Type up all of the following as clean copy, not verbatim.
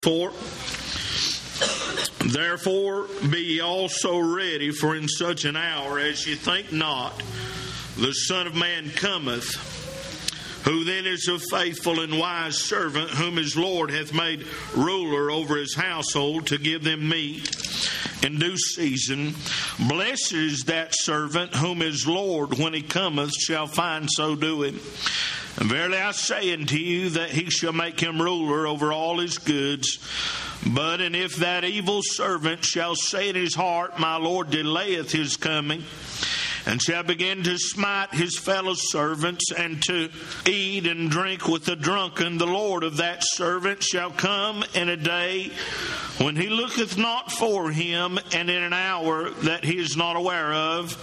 Therefore be ye also ready, for in such an hour as ye think not, the Son of Man cometh. Who then is a faithful and wise servant, whom his Lord hath made ruler over his household, to give them meat in due season? Blessed is that servant whom his Lord, when he cometh, shall find so doing. And verily I say unto you, that he shall make him ruler over all his goods. But and if that evil servant shall say in his heart, My Lord delayeth his coming, and shall begin to smite his fellow servants, and to eat and drink with the drunken, the Lord of that servant shall come in a day when he looketh not for him, and in an hour that he is not aware of,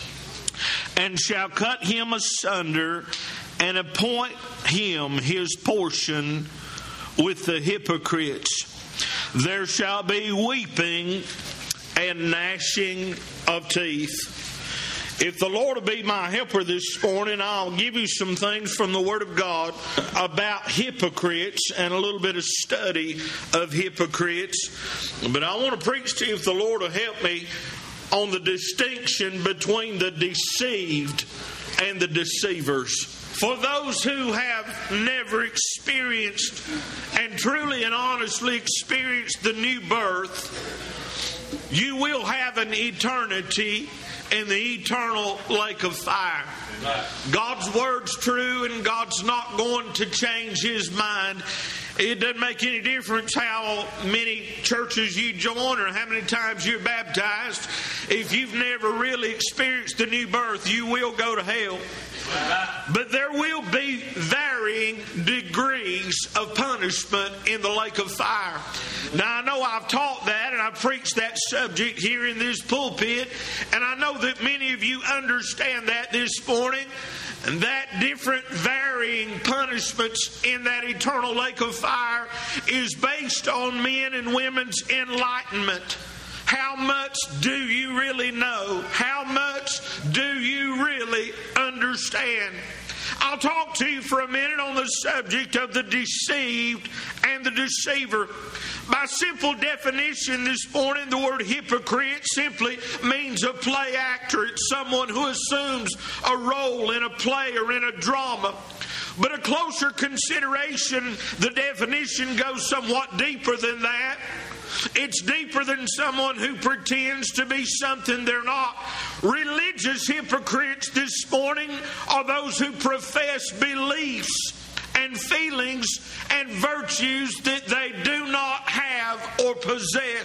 and shall cut him asunder, and appoint him his portion with the hypocrites. There shall be weeping and gnashing of teeth. If the Lord will be my helper this morning, I'll give you some things from the Word of God about hypocrites and a little bit of study of hypocrites. But I want to preach to you, if the Lord will help me, on the distinction between the deceived and the deceivers. For those who have never experienced and truly and honestly experienced the new birth, you will have an eternity in the eternal lake of fire. God's word's true, and God's not going to change His mind. It doesn't make any difference how many churches you join or how many times you're baptized. If you've never really experienced the new birth, you will go to hell. But there will be varying degrees of punishment in the lake of fire. Now, I know I've taught that and I've preached that subject here in this pulpit, and I know that many of you understand that this morning, and that different varying punishments in that eternal lake of fire is based on men and women's enlightenment. How much do you really know? How much do you really understand? I'll talk to you for a minute on the subject of the deceived and the deceiver. By simple definition this morning, the word hypocrite simply means a play actor. It's someone who assumes a role in a play or in a drama. But a closer consideration, the definition goes somewhat deeper than that. It's deeper than someone who pretends to be something they're not. Religious hypocrites this morning are those who profess beliefs and feelings and virtues that they do not have or possess.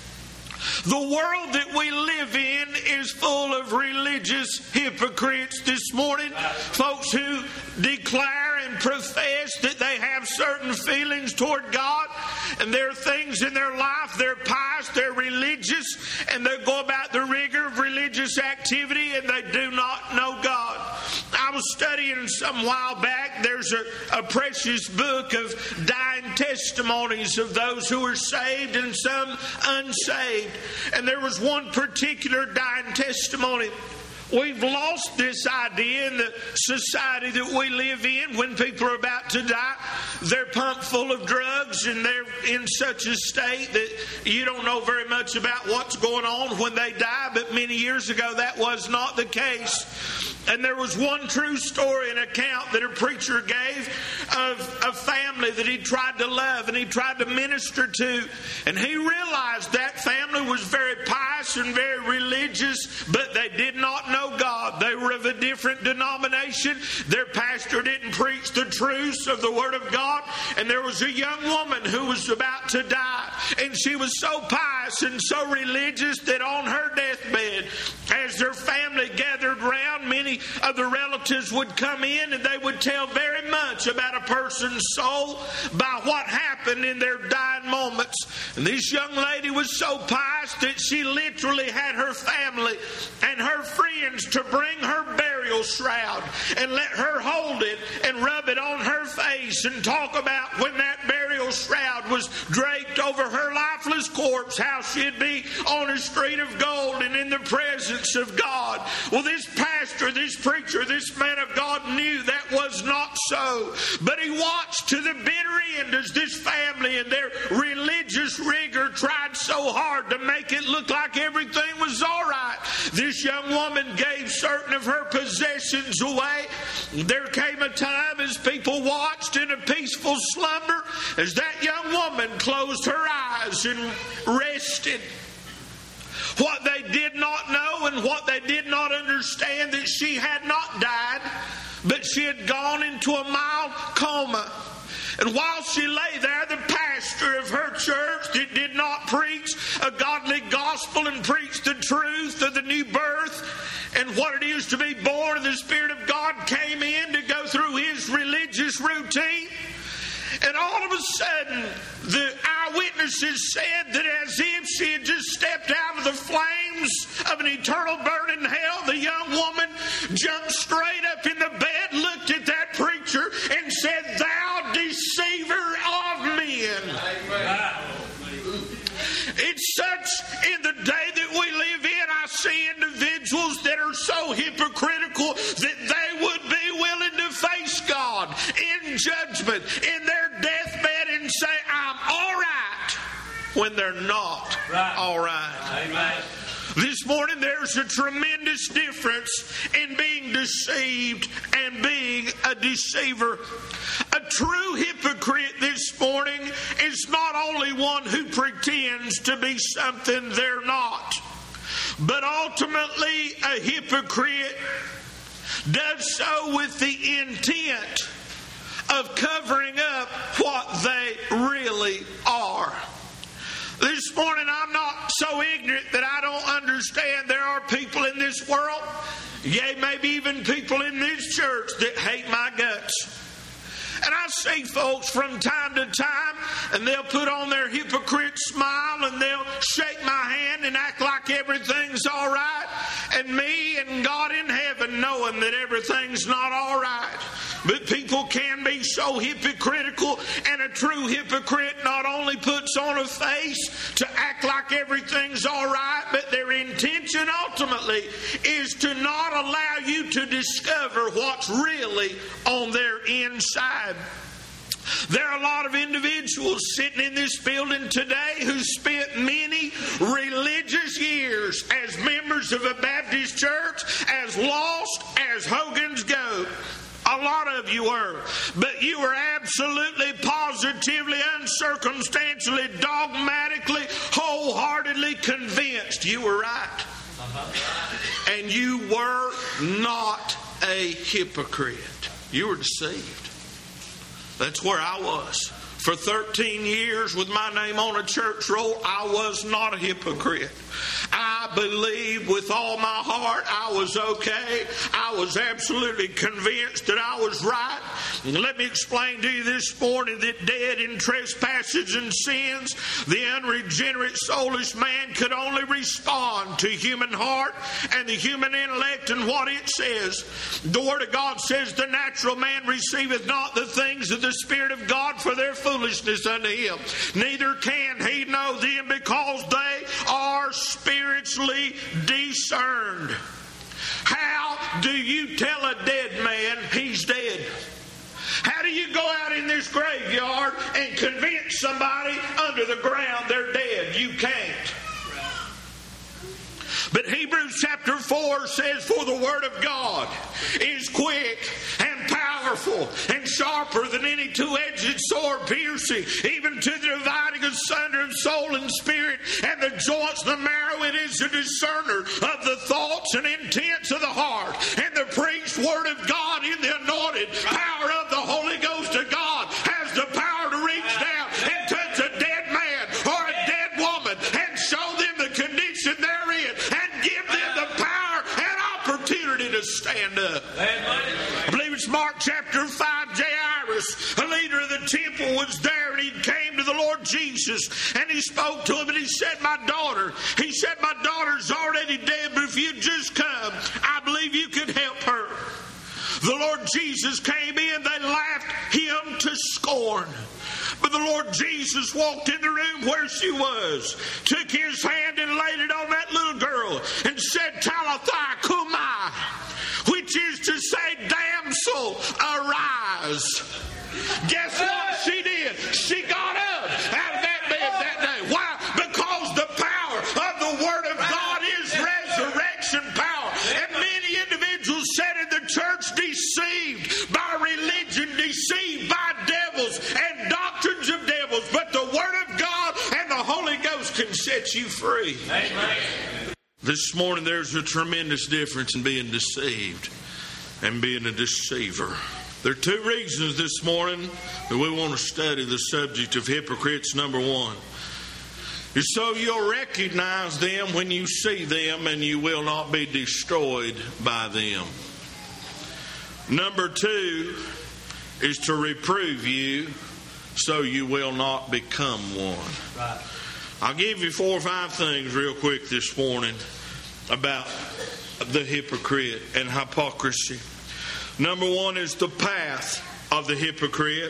The world that we live in is full of religious hypocrites this morning. Folks who declare and profess that they have certain feelings toward God, and there are things in their life, they're pious, they're religious, and they go about the rigor of religious activity, and they do not know God. I was studying some while back. There's a precious book of dying testimonies of those who are saved and some unsaved. And there was one particular dying testimony. We've lost this idea in the society that we live in. When people are about to die, they're pumped full of drugs, and they're in such a state that you don't know very much about what's going on when they die. But many years ago, that was not the case. And there was one true story, an account that a preacher gave of a family that he tried to love and he tried to minister to. And he realized that family was very pious and very religious, but they did not know God. They were of a different denomination. Their pastor didn't preach the truths of the Word of God. And there was a young woman who was about to die. And she was so pious and so religious that on her deathbed, as their family gathered around, many of the relatives would come in and they would tell very much about a person's soul by what happened in their dying moments. And this young lady was so pious that she literally had her family and her friends to bring her burial burial shroud and let her hold it and rub it on her face and talk about when that burial shroud was draped over her lifeless corpse, how she'd be on a street of gold and in the presence of God. Well, this pastor, this preacher, this man of God knew that was not so. But he watched to the bitter end as this family and their religious rigor tried so hard to make it look like everything was all right. This young woman gave certain of her possessions away. There came a time as people watched in a peaceful slumber as that young woman closed her eyes and rested. What they did not know and what they did not understand, that she had not died, but she had gone into a mild coma. And while she lay there, the pastor of her church that did not preach a godly gospel and preach the truth of the new birth and what it is to be born of the Spirit of God came in to go through his religious routine. And all of a sudden, the eyewitnesses said that as if she had just stepped out of the flames of an eternal burning hell, the young woman jumped straight up in the bed, looked at that preacher, and said, "Thou deceiver of men." It's such in the day that we live in, I see individuals that are so hypocritical that they would be willing to face God in judgment in their deathbed and say, "I'm all right," when they're not all right. Amen. This morning there's a tremendous difference in being deceived and being a deceiver. A true hypocrite this morning is not only one who pretends to be something they're not, but ultimately a hypocrite does so with the intent of covering up what they really are. This morning I'm not so ignorant that I don't understand there are people in this world, yea, maybe even people in this church, that hate my guts. And I see folks from time to time, and they'll put on their hypocrite smile and they'll shake my hand and act like everything's all right. And me and God in heaven knowing that everything's not all right. But people can be so hypocritical, and a true hypocrite not only puts on a face to act like everything's all right, but their intention ultimately is to not allow you to discover what's really on their inside. There are a lot of individuals sitting in this building today who spent many religious years as members of a Baptist church, as lost as Hogan's goat. A lot of you were. But you were absolutely, positively, uncircumstantially, dogmatically, wholeheartedly convinced you were right. And you were not a hypocrite. You were deceived. That's where I was. For 13 years with my name on a church roll, I was not a hypocrite. I believed with all my heart I was okay. I was absolutely convinced that I was right. And let me explain to you this morning that dead in trespasses and sins, the unregenerate soulish man could only respond to human heart and the human intellect and what it says. The Word of God says, "The natural man receiveth not the things of the Spirit of God, for their foolishness unto him. Neither can he know them, because they are spiritually discerned." How do you tell a dead man he's dead? How do you go out in this graveyard and convince somebody under the ground they're dead? You can't. But Hebrews chapter 4 says, "For the word of God is quick and powerful and sharper than any two-edged sword, piercing even to the dividing asunder of soul and spirit and the joints and the marrow. It is a discerner of the thoughts and intents of the heart. And the preached word of God in the anointed power of the Holy Ghost of God has the power to reach down and touch a dead man or a dead woman and show them the condition they're in and give them the power and opportunity to stand up." I believe it's Mark chapter 5. Jairus, a leader of the temple, was there, and he came to the Lord Jesus Jesus, and he spoke to him, and he said, my daughter's already dead, but if you just come, I believe you could help her. The Lord Jesus came in, they laughed him to scorn. But the Lord Jesus walked in the room where she was, took his hand and laid it on that little girl, and said, Talitha cumi, which is to say, damsel, arise. Guess what she did? She got up out of that bed that day. Why? Because the power of the Word of God is resurrection power. And many individuals sat in the church deceived by religion, deceived by devils and doctrines of devils. But the Word of God and the Holy Ghost can set you free. Amen. This morning there's a tremendous difference in being deceived and being a deceiver. There are two reasons this morning that we want to study the subject of hypocrites. Number one is so you'll recognize them when you see them and you will not be destroyed by them. Number two is to reprove you so you will not become one. Right. I'll give you 4 or 5 things real quick this morning about the hypocrite and hypocrisy. Number one is the path of the hypocrite.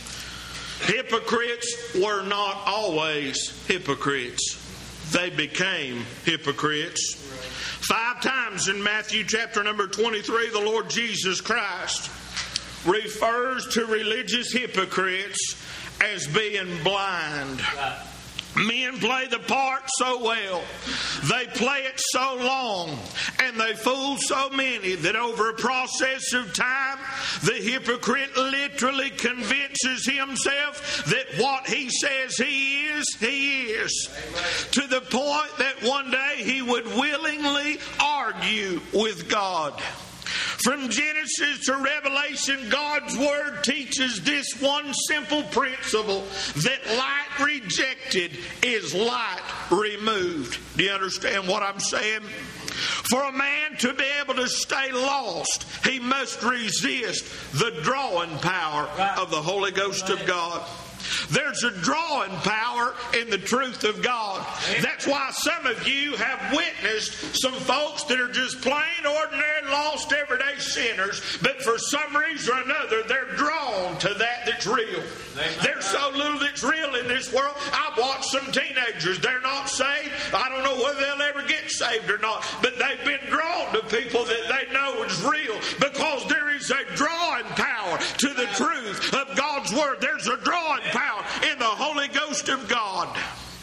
Hypocrites were not always hypocrites. They became hypocrites. 5 times in Matthew chapter number 23, the Lord Jesus Christ refers to religious hypocrites as being blind. Men play the part so well, they play it so long, and they fool so many that over a process of time, the hypocrite literally convinces himself that what he says he is. To the point that one day he would willingly argue with God. From Genesis to Revelation, God's Word teaches this one simple principle, that light rejected is light removed. Do you understand what I'm saying? For a man to be able to stay lost, he must resist the drawing power of the Holy Ghost of God. There's a drawing power in the truth of God. That's why some of you have witnessed some folks that are just plain, ordinary, lost, everyday sinners, but for some reason or another, they're drawn to that that's real. There's so little that's real in this world. I've watched some teenagers. They're not saved. I don't know whether they'll ever get saved or not, but they've been drawn to people that they know is real because there is a drawing power to the truth of God's Word. There's a drawing power in the Holy Ghost of God.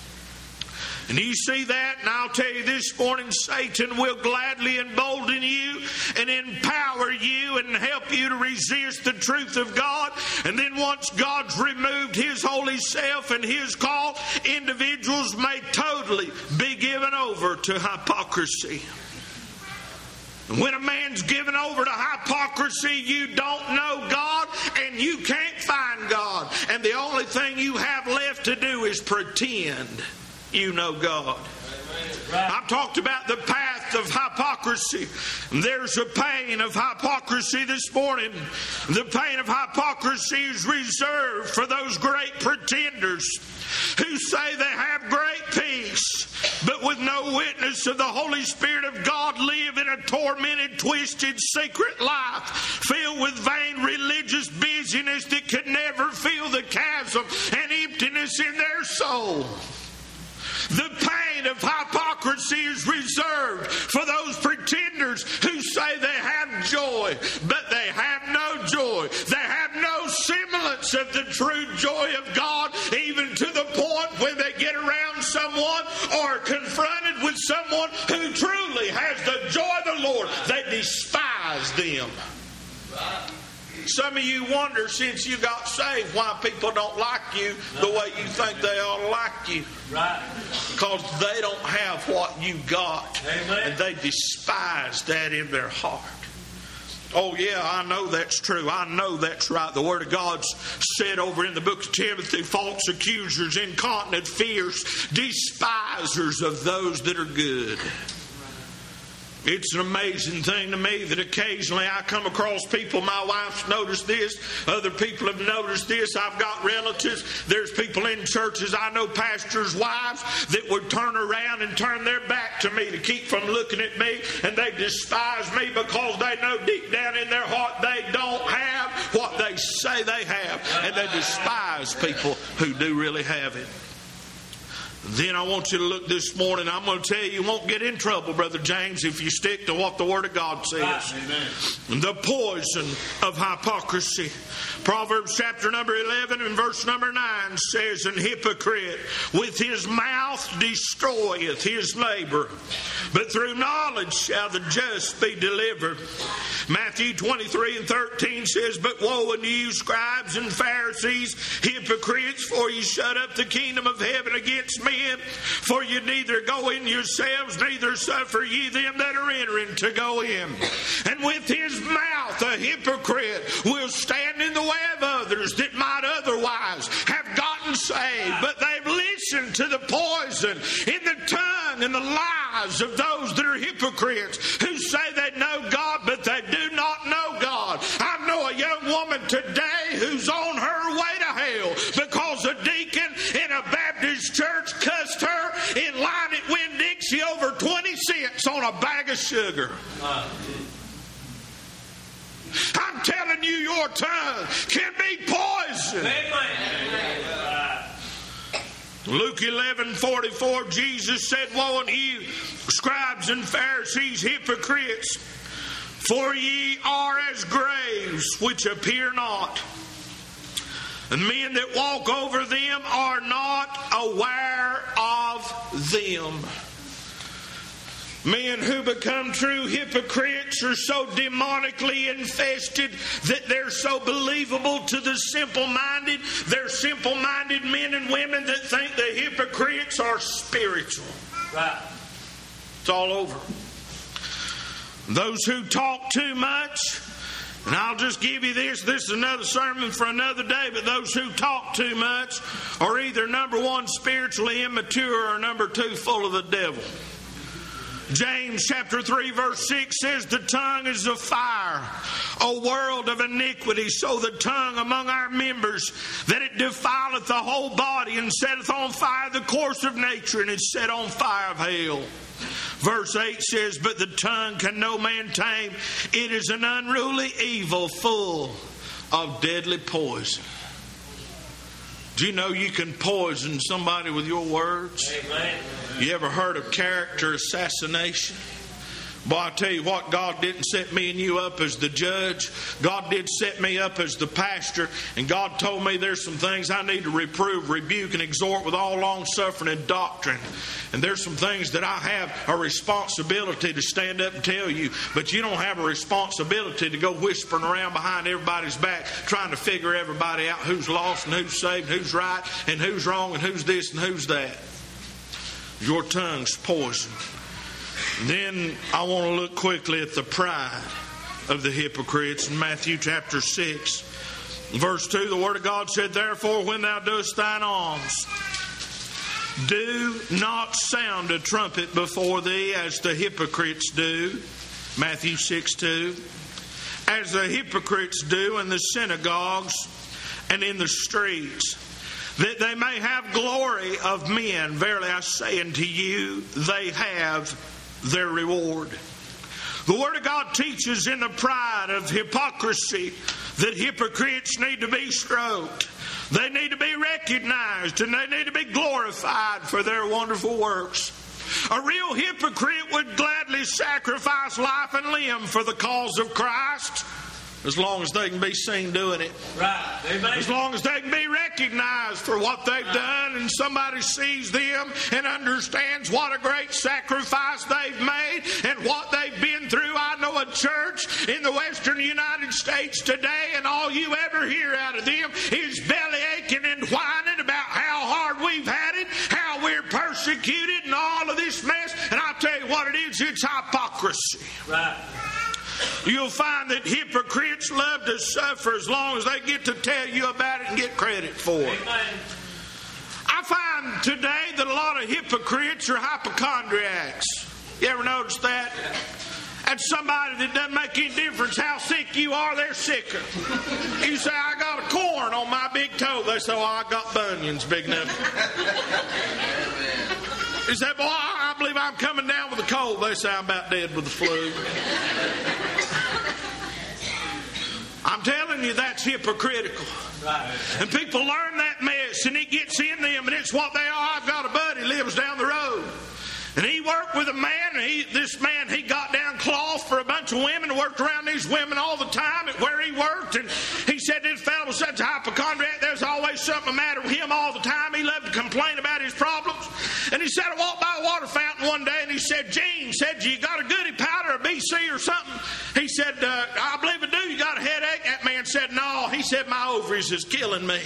And you see that, and I'll tell you this morning, Satan will gladly embolden you and empower you and help you to resist the truth of God. And then once God's removed His holy self and His call, individuals may totally be given over to hypocrisy. When a man's given over to hypocrisy, you don't know God and you can't find God. And the only thing you have left to do is pretend you know God. I've talked about the path of hypocrisy. There's a pain of hypocrisy this morning. The pain of hypocrisy is reserved for those great pretenders who say they have great peace, but with no witness of the Holy Spirit of God live in a tormented, twisted, secret life filled with vain religious busyness that could never fill the chasm and emptiness in their soul. The pain of hypocrisy is reserved for those pretenders who say they have joy, but they have no joy. They have no semblance of the true joy of God, even to the point when they get around someone or are confronted with someone who truly has the joy of the Lord, they despise them. Some of you wonder, since you got saved, why people don't like you the way you think they ought to like you. Right. Because they don't have what you got. Amen. And they despise that in their heart. Oh yeah, I know that's true. I know that's right. The Word of God's said over in the book of Timothy, false accusers, incontinent, fierce, despisers of those that are good. It's an amazing thing to me that occasionally I come across people, my wife's noticed this, other people have noticed this, I've got relatives, there's people in churches, I know pastors' wives that would turn around and turn their back to me to keep from looking at me, and they despise me because they know deep down in their heart they don't have what they say they have, and they despise people who do really have it. Then I want you to look this morning. I'm going to tell you won't get in trouble, Brother James, if you stick to what the Word of God says. Amen. The poison of hypocrisy. Proverbs chapter number 11 and verse number 9 says, "An hypocrite with his mouth destroyeth his neighbor, but through knowledge shall the just be delivered." Matthew 23 and 13 says, "But woe unto you, scribes and Pharisees, hypocrites, for ye shut up the kingdom of heaven against men. For you neither go in yourselves, neither suffer ye them that are entering to go in. And with his mouth a hypocrite will stand in the way of others that might otherwise have gotten saved. But they've listened to the poison in the tongue and the lies of those that are hypocrites, who say they know God, but they do not know God." I know a young woman today who's on her way to hell because a deacon in a Baptist church cussed her in line at Winn-Dixie over 20 cents on a bag of sugar. I'm telling you, your tongue can be poison. Luke 11:44, Jesus said, "Woe unto you, scribes and Pharisees, hypocrites, for ye are as graves which appear not, and men that walk over them are not aware of them." Men who become true hypocrites are so demonically infested that they're so believable to the simple-minded. They're simple-minded men and women that think the hypocrites are spiritual. Right. It's all over. Those who talk too much, and I'll just give you this is another sermon for another day, but those who talk too much are either number one, spiritually immature, or number two, full of the devil. James chapter 3 verse 6 says, "The tongue is a fire, a world of iniquity. So the tongue among our members, that it defileth the whole body, and setteth on fire the course of nature, and is set on fire of hell." Verse 8 says, "But the tongue can no man tame. It is an unruly evil, full of deadly poison." Do you know you can poison somebody with your words? Amen. You ever heard of character assassination? Boy, I tell you what, God didn't set me and you up as the judge. God did set me up as the pastor, and God told me there's some things I need to reprove, rebuke, and exhort with all long suffering and doctrine. And there's some things that I have a responsibility to stand up and tell you, but you don't have a responsibility to go whispering around behind everybody's back trying to figure everybody out who's lost and who's saved, who's right and who's wrong and who's this and who's that. Your tongue's poison. Then I want to look quickly at the pride of the hypocrites in Matthew chapter 6. Verse 2, the Word of God said, "Therefore, when thou doest thine alms, do not sound a trumpet before thee, as the hypocrites do." Matthew 6:2. "As the hypocrites do in the synagogues and in the streets, that they may have glory of men. Verily I say unto you, they have their reward." The Word of God teaches in the pride of hypocrisy that hypocrites need to be stroked. They need to be recognized, and they need to be glorified for their wonderful works. A real hypocrite would gladly sacrifice life and limb for the cause of Christ, as long as they can be seen doing it. Right. Amen. As long as they can be recognized for what they've done, and somebody sees them and understands what a great sacrifice they've made and what they've been through. I know a church in the western United States today, and all you ever hear out of them is belly aching and whining about how hard we've had it, how we're persecuted, and all of this mess. And I'll tell you what it is, it's hypocrisy. Right. You'll find that hypocrites love to suffer as long as they get to tell you about it and get credit for it. Amen. I find today that a lot of hypocrites are hypochondriacs. You ever notice that? That's somebody that doesn't make any difference how sick you are, they're sicker. You say, I got a corn on my big toe. They say, oh, I got bunions big enough. You say, boy, I believe I'm coming down with a cold. They say, I'm about dead with the flu. I'm telling you, that's hypocritical. Right. And people learn that mess, and it gets in them, and it's what they are. I've got a buddy lives down the road. And he worked with a man, and this man got down cloth for a bunch of women, worked around these women all the time at where he worked. And he said this fellow was such a hypochondriac, there's always something the matter with him all the time. He loved to complain about his problems. And he said, I walked by a water fountain one day, and he said, Gene, said, you got a goody powder, a BC or something? He said, I believe I do. You got a headache? That man said, no. He said, my ovaries is killing me.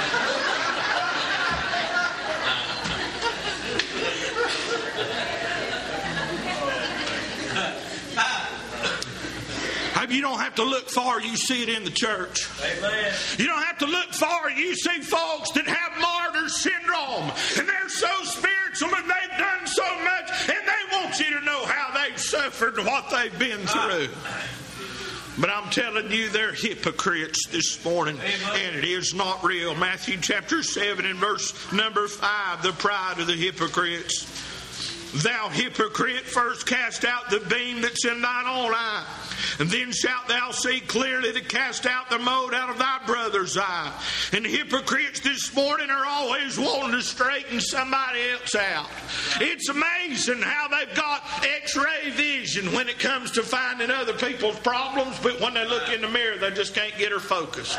You don't have to look far, you see it in the church. Amen. You don't have to look far, you see folks that have martyr syndrome, and they're so spiritual and they've done so much, and they want you to know how they've suffered and what they've been through. But I'm telling you, they're hypocrites this morning, and it is not real. Matthew chapter 7 and verse number 5, the pride of the hypocrites. Thou hypocrite, first cast out the beam that's in thine own eye, and then shalt thou see clearly to cast out the mote out of thy brother's eye. And hypocrites this morning are always wanting to straighten somebody else out. It's amazing how they've got X-ray vision when it comes to finding other people's problems, but when they look in the mirror, they just can't get her focused.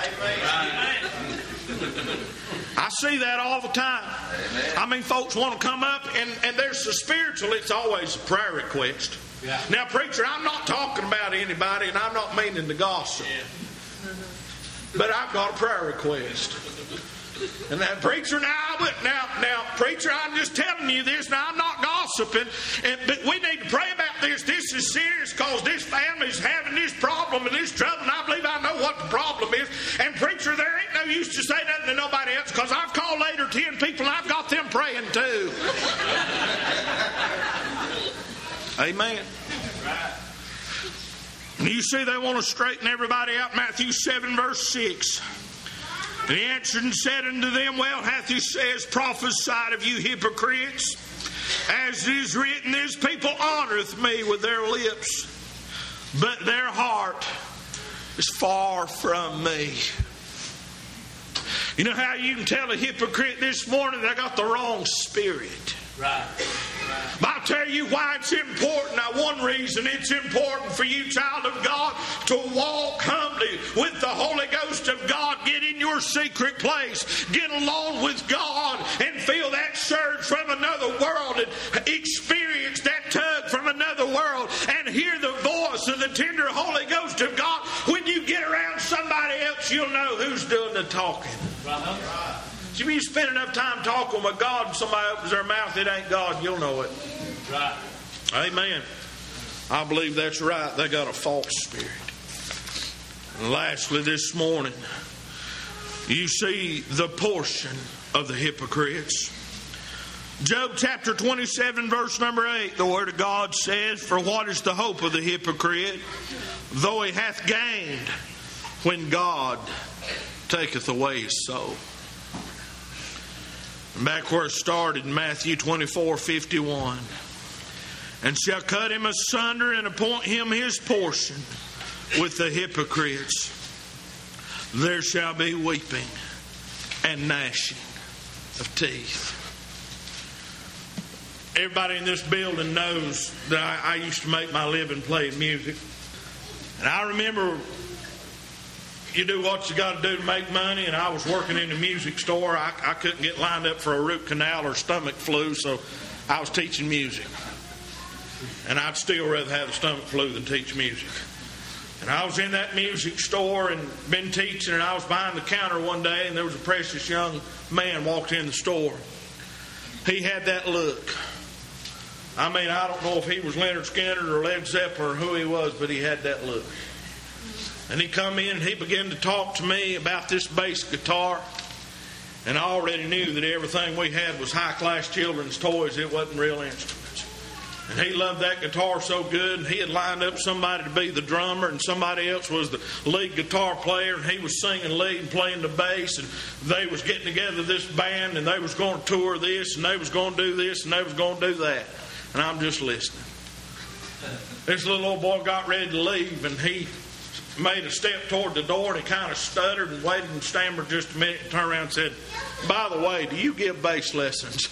I see that all the time. I mean, folks want to come up and they're so spiritual, it's always a prayer request. Yeah. Now, preacher, I'm not talking about anybody, and I'm not meaning to gossip. Yeah. But I've got a prayer request. And that preacher, now, preacher, I'm just telling you this. Now, I'm not gossiping, but we need to pray about this. This is serious because this family's having this problem and this trouble, and I believe I know what the problem is. And preacher, there ain't no use to say nothing to nobody else because I've called later 10 people and I've got them praying too. Amen. You see, they want to straighten everybody out. Matthew 7 verse 6. And he answered and said unto them, well hath he says, prophesied of you hypocrites, as it is written, this people honoreth me with their lips, but their heart is far from me. You know how you can tell a hypocrite this morning they got the wrong spirit? Right. But I'll tell you why it's important. Now, one reason it's important for you, child of God, to walk humbly with the Holy Ghost of God. Get in your secret place. Get alone with God and feel that surge from another world and experience that tug from another world and hear the voice of the tender Holy Ghost of God. When you get around somebody else, you'll know who's doing the talking. Right. If you spend enough time talking with God and somebody opens their mouth, it ain't God, you'll know it. Right. Amen. I believe that's right. They got a false spirit. And lastly, this morning, you see the portion of the hypocrites. Job chapter 27, verse number 8, the Word of God says, for what is the hope of the hypocrite, though he hath gained, when God taketh away his soul? Back where it started in Matthew 24:51. And shall cut him asunder and appoint him his portion with the hypocrites. There shall be weeping and gnashing of teeth. Everybody in this building knows that I used to make my living playing music. And I remember you do what you got to do to make money, and I was working in the music store. I couldn't get lined up for a root canal or stomach flu, so I was teaching music. And I'd still rather have the stomach flu than teach music. And I was in that music store and been teaching, and I was behind the counter one day, and there was a precious young man walked in the store. He had that look. I mean, I don't know if he was Leonard Skinner or Led Zeppelin or who he was, but he had that look. And he come in and he began to talk to me about this bass guitar. And I already knew that everything we had was high-class children's toys. It wasn't real instruments. And he loved that guitar so good, and he had lined up somebody to be the drummer, and somebody else was the lead guitar player, and he was singing lead and playing the bass, and they was getting together this band, and they was going to tour this, and they was going to do this, and they was going to do that. And I'm just listening. This little old boy got ready to leave, and he made a step toward the door, and he kind of stuttered and waited and stammered just a minute and turned around and said, "By the way, do you give bass lessons?"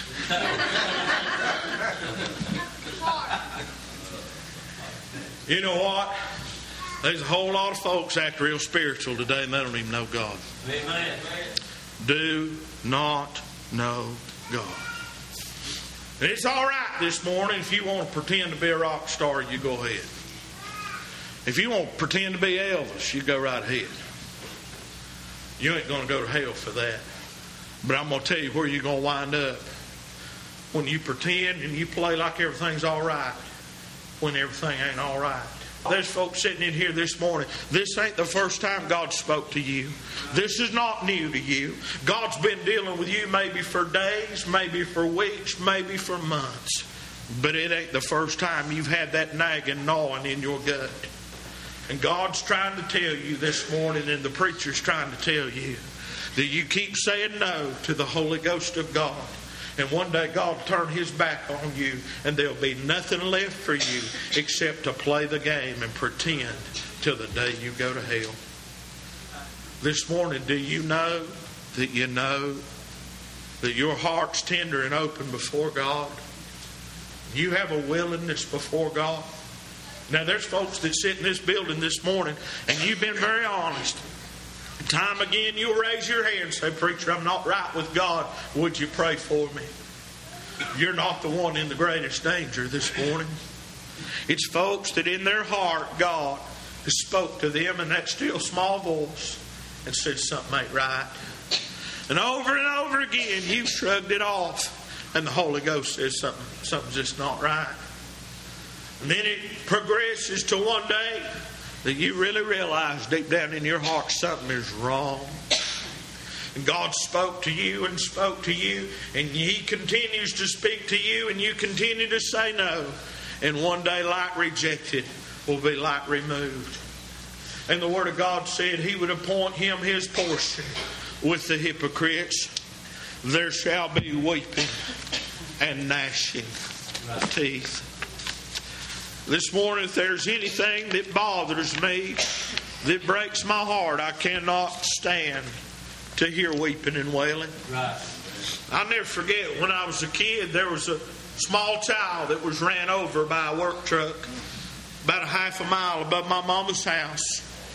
You know what? There's a whole lot of folks act real spiritual today, and they don't even know God. Amen. Do not know God. And it's all right this morning if you want to pretend to be a rock star, you go ahead. If you want to pretend to be Elvis, you go right ahead. You ain't going to go to hell for that. But I'm going to tell you where you're going to wind up. When you pretend and you play like everything's all right, when everything ain't all right. There's folks sitting in here this morning. This ain't the first time God spoke to you. This is not new to you. God's been dealing with you maybe for days, maybe for weeks, maybe for months. But it ain't the first time you've had that nagging, gnawing in your gut. And God's trying to tell you this morning, and the preacher's trying to tell you, that you keep saying no to the Holy Ghost of God. And one day God will turn His back on you, and there'll be nothing left for you except to play the game and pretend till the day you go to hell. This morning, do you know that your heart's tender and open before God? You have a willingness before God? Now, there's folks that sit in this building this morning, and you've been very honest. Time again, you'll raise your hand and say, "Preacher, I'm not right with God. Would you pray for me?" You're not the one in the greatest danger this morning. It's folks that in their heart, God has spoke to them in that still small voice and said something ain't right. And over again, you've shrugged it off, and the Holy Ghost says something's just not right. And then it progresses to one day that you really realize deep down in your heart something is wrong. And God spoke to you, and He continues to speak to you, and you continue to say no. And one day, like rejected will be like removed. And the Word of God said He would appoint him his portion with the hypocrites. There shall be weeping and gnashing of teeth. This morning, if there's anything that bothers me, that breaks my heart, I cannot stand to hear weeping and wailing. Right. I'll never forget when I was a kid, there was a small child that was ran over by a work truck about a half a mile above my mama's house.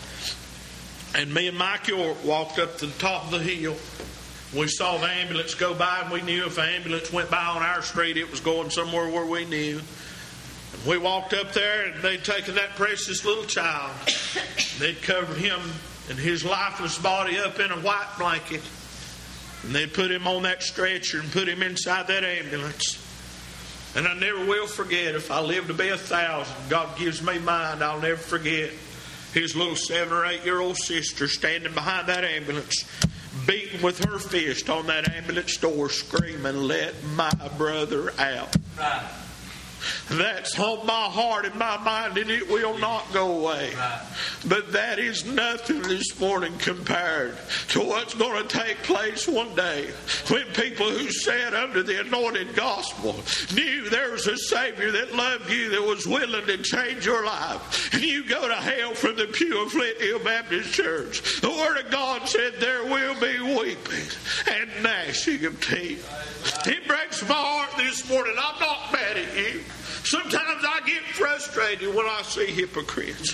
And me and Mike York walked up to the top of the hill. We saw the ambulance go by, and we knew if an ambulance went by on our street, it was going somewhere where we knew. We walked up there, and they'd taken that precious little child. They'd covered him and his lifeless body up in a white blanket. And they'd put him on that stretcher and put him inside that ambulance. And I never will forget, if I live to be 1,000, God gives me mine, I'll never forget his little 7 or 8 year old sister standing behind that ambulance, beating with her fist on that ambulance door, screaming, "Let my brother out." Right. That's on my heart and my mind, and it will not go away. Right. But that is nothing this morning compared to what's going to take place one day when people who sat under the anointed gospel knew there was a Savior that loved you, that was willing to change your life. And you go to hell from the pew of Flint Hill Baptist Church. The Word of God said there will be weeping and gnashing of teeth. It breaks my heart this morning. I'm not mad at you. Sometimes I get frustrated when I see hypocrites.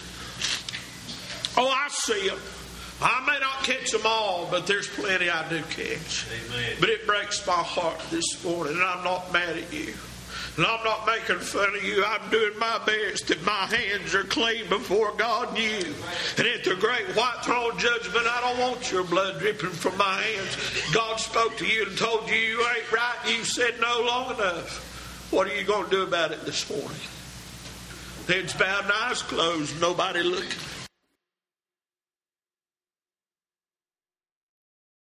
Oh, I see them. I may not catch them all, but there's plenty I do catch. Amen. But it breaks my heart this morning, and I'm not mad at you. And I'm not making fun of you. I'm doing my best, and my hands are clean before God and you. And at the great white throne judgment, I don't want your blood dripping from my hands. God spoke to you and told you you ain't right. You said no long enough. What are you going to do about it this morning? Heads bowed and eyes closed, nobody looking.